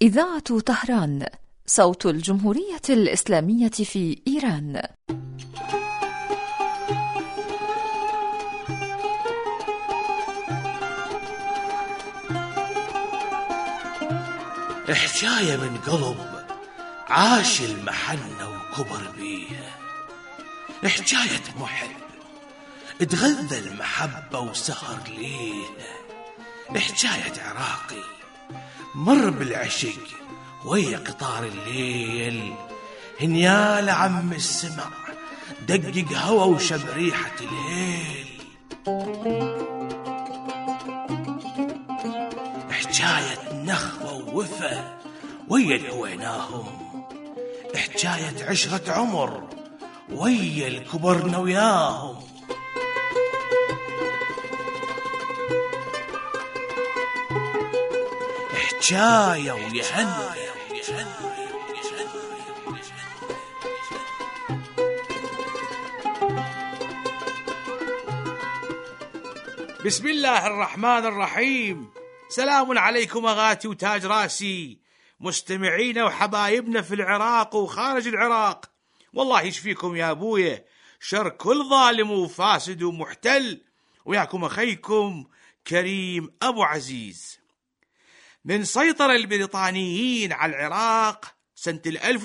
إذاعة طهران، صوت الجمهورية الإسلامية في إيران. حكاية من قلب عاش المحنة وكبر بيها، حكاية محب اتغذى المحبة وسهر ليها، حكاية عراقي مر بالعشق ويا قطار الليل، هنيال عم السمع دقق هوا وشم ريحة الهيل. حكاية نخوة ووفا ويا الهويناهم، حكاية عشرة عمر ويا الكبرنا وياهم. حكاية ويهنى. بسم الله الرحمن الرحيم. سلام عليكم أغاتي وتاج راسي، مستمعينا وحبايبنا في العراق وخارج العراق. والله يشفيكم يا أبويا شر كل ظالم وفاسد ومحتل، وياكم أخيكم كريم أبو عزيز. من سيطر البريطانيين على العراق سنة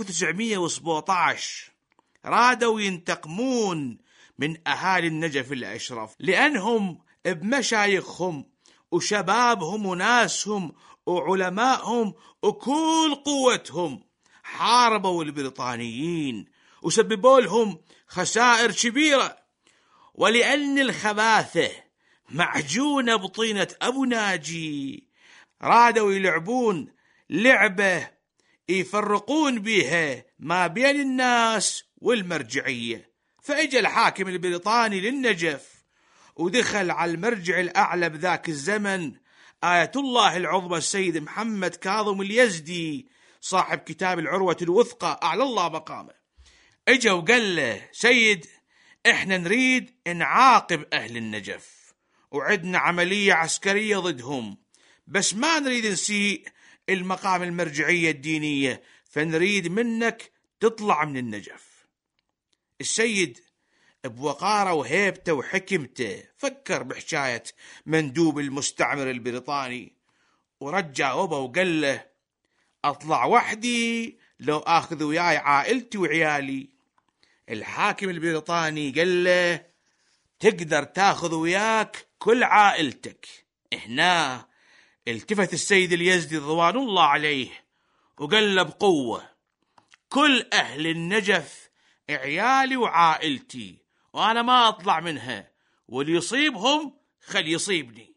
1917 رادوا ينتقمون من أهالي النجف الأشرف، لأنهم بمشايخهم وشبابهم وناسهم وعلمائهم وكل قوتهم حاربوا البريطانيين وسببوا لهم خسائر كبيرة. ولأن الخباثة معجونة بطينة أبو ناجي رادوا يلعبون لعبة يفرقون بها ما بين الناس والمرجعية. فإجا الحاكم البريطاني للنجف ودخل على المرجع الأعلى بذاك الزمن آية الله العظمى السيد محمد كاظم اليزدي صاحب كتاب العروة الوثقى أعلى الله مقامه. اجا وقال له: سيد، احنا نريد نعاقب أهل النجف وعدنا عملية عسكرية ضدهم، بس ما نريد نسيء المقام المرجعية الدينية، فنريد منك تطلع من النجف. السيد بوقاره وهيبته وحكمته فكر بحكاية مندوب المستعمر البريطاني ورجع وبا وقال له: أطلع وحدي لو آخذ وياي عائلتي وعيالي. الحاكم البريطاني قال له: تقدر تاخذ وياك كل عائلتك. هنا التفت السيد اليزدي رضوان الله عليه وقال له بقوة: كل أهل النجف عيالي وعائلتي، وأنا ما أطلع منها، واللي يصيبهم خل يصيبني.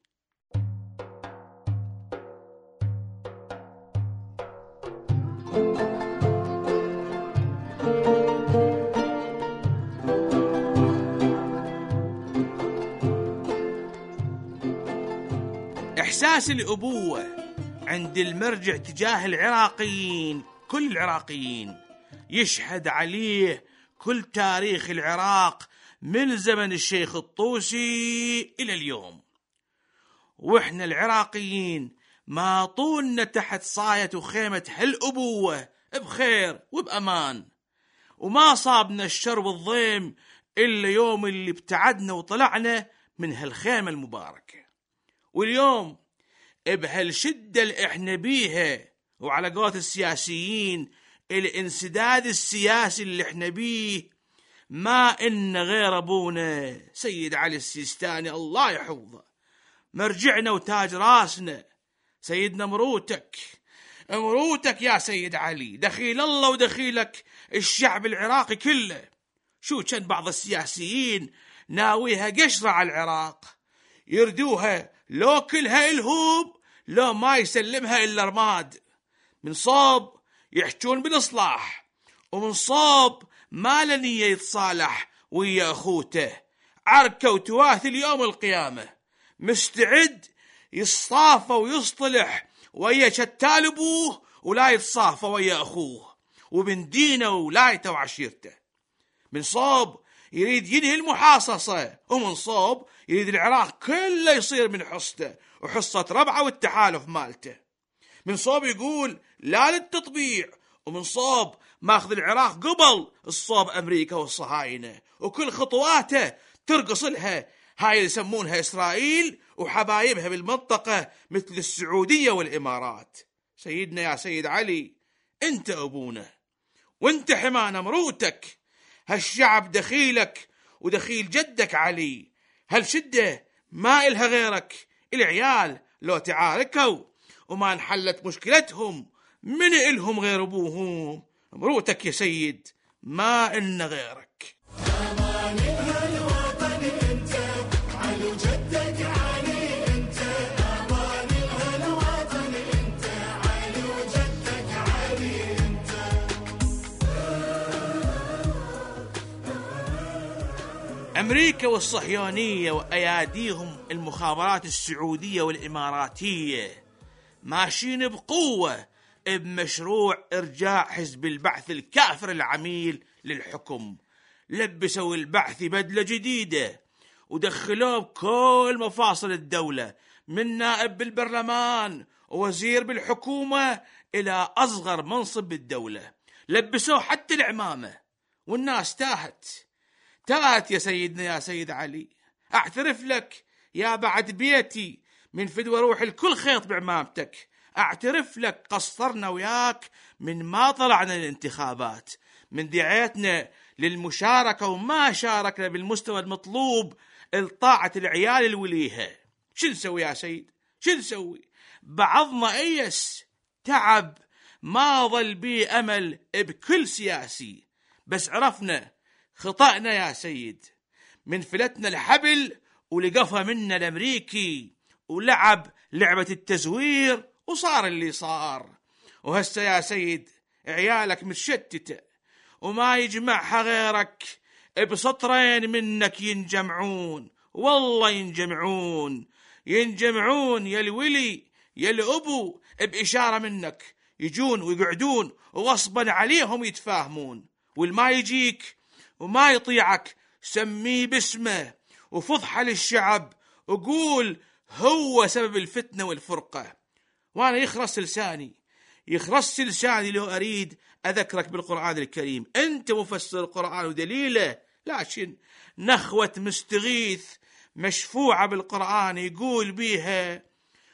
إحساس الأبوة عند المرجع تجاه العراقيين، كل العراقيين، يشهد عليه كل تاريخ العراق من زمن الشيخ الطوسي إلى اليوم. وإحنا العراقيين ما طولنا تحت صاية وخيمة هالأبوة بخير وبأمان، وما صابنا الشر والضيم إلا يوم اللي ابتعدنا وطلعنا من هالخيمة المباركة. واليوم بهالشدة اللي احنا بيها، وعلى قولة السياسيين الانسداد السياسي اللي احنا بيه، ما إن غير أبونا سيد علي السيستاني الله يحفظه، مرجعنا وتاج راسنا، سيدنا مروتك يا سيد علي، دخيل الله ودخيلك الشعب العراقي كله. شو كان بعض السياسيين ناويها قشرة على العراق، يردوها لو كلها الهوب لو ما يسلمها إلا رماد، من صوب يحجون بالإصلاح، ومن صوب ما لنية يتصالح ويا أخوته، عركة وتواث اليوم القيامة، مستعد يصطافى ويصطلح ويا شتال أبوه ولا يتصافى ويا أخوه وبن دينه ولايته وعشيرته. من صوب يريد ينهي المحاصصة، ومن صوب يريد العراق كله يصير من حصته وحصة ربعه والتحالف مالته. من صوب يقول لا للتطبيع، ومن صوب ماخذ العراق قبل الصوب أمريكا والصهاينة، وكل خطواته ترقص لها هاي اللي يسمونها إسرائيل وحبايبها بالمنطقة مثل السعودية والإمارات. سيدنا يا سيد علي، أنت أبونا وأنت حمانا مروتك، هالشعب دخيلك ودخيل جدك علي، هالشدة ما إلها غيرك. العيال لو تعاركوا وما انحلت مشكلتهم من إلهم غير أبوهم؟ مروتك يا سيد ما إلنا غيرك. أمريكا والصهيونية وأياديهم المخابرات السعودية والإماراتية ماشيين بقوة بمشروع إرجاع حزب البعث الكافر العميل للحكم. لبسوا البعث بدلة جديدة ودخلوه بكل مفاصل الدولة، من نائب بالبرلمان ووزير بالحكومة إلى أصغر منصب بالدولة. لبسوه حتى العمامة، والناس تاهت يا سيدنا يا سيد علي. أعترف لك يا بعد بيتي من فدوى روح الكل خيط بعمامتك، أعترف لك قصرنا وياك من ما طلعنا الانتخابات، من دعيتنا للمشاركة وما شاركنا بالمستوى المطلوب لطاعة العيال الوليها. شو نسوي يا سيد؟ شو نسوي؟ بعضنا أيس تعب ما ظل بيه أمل بكل سياسي، بس عرفنا خطأنا يا سيد، من فلتنا الحبل ولقفها منا الأمريكي ولعب لعبة التزوير وصار اللي صار. وهسه يا سيد عيالك متشتتة وما يجمعها غيرك بسطرين منك ينجمعون، والله ينجمعون يا الولي يا الأبو بإشارة منك، يجون ويقعدون وغصبا عليهم يتفاهمون. والما يجيك وما يطيعك سميه باسمه وفضحه للشعب وقول هو سبب الفتنة والفرقة. وانا يخرس لساني لو اريد اذكرك بالقرآن الكريم، انت مفسر القرآن ودليله، لكن نخوة مستغيث مشفوعة بالقرآن يقول بيها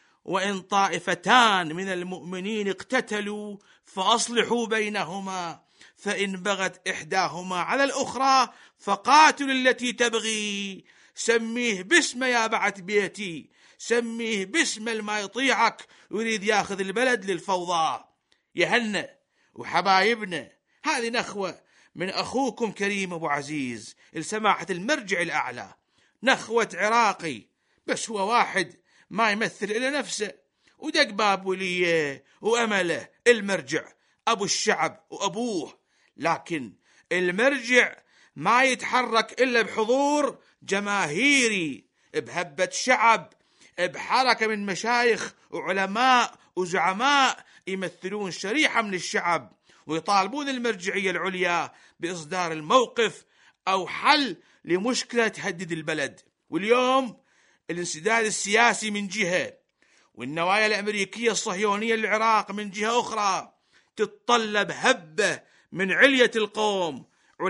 وإن طائفتان من المؤمنين اقتتلوا فأصلحوا بينهما فإن بغت إحداهما على الأخرى فقاتلوا التي تبغي. سميه باسم يا بعد بيتي، سميه باسم ما يطيعك ويريد ياخذ البلد للفوضى. يهنا وحبايبنا، هذه نخوة من أخوكم كريم أبو عزيز لسماحة المرجع الأعلى، نخوة عراقي بس هو واحد ما يمثل إلى نفسه، ودق باب وليه وأمله المرجع أبو الشعب وأبوه. لكن المرجع ما يتحرك إلا بحضور جماهيري، بهبة شعب، بحركة من مشايخ وعلماء وزعماء يمثلون شريحة من الشعب ويطالبون المرجعية العليا بإصدار الموقف أو حل لمشكلة تهدد البلد. واليوم الانسداد السياسي من جهة والنوايا الأمريكية الصهيونية للعراق من جهة أخرى تتطلب هبة من علية القوم،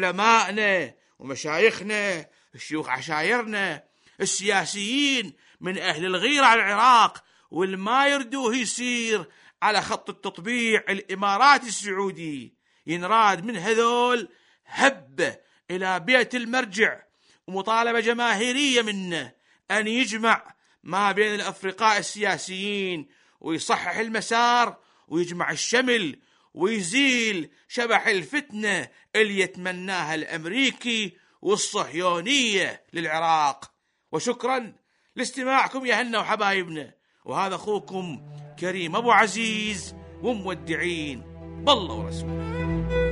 علماءنا ومشايخنا، الشيوخ عشايرنا، السياسيين من أهل الغيرة على العراق والما يردوه يصير على خط التطبيع الإماراتي السعودي. ينراد من هذول هبة إلى بيت المرجع ومطالبة جماهيرية منه أن يجمع ما بين الأفرقاء السياسيين ويصحح المسار ويجمع الشمل ويزيل شبح الفتنة اللي يتمناها الأمريكي والصهيونية للعراق. وشكرا لاستماعكم يا هنا وحبايبنا، وهذا أخوكم كريم أبو عزيز ومودعين بالله ورسوله.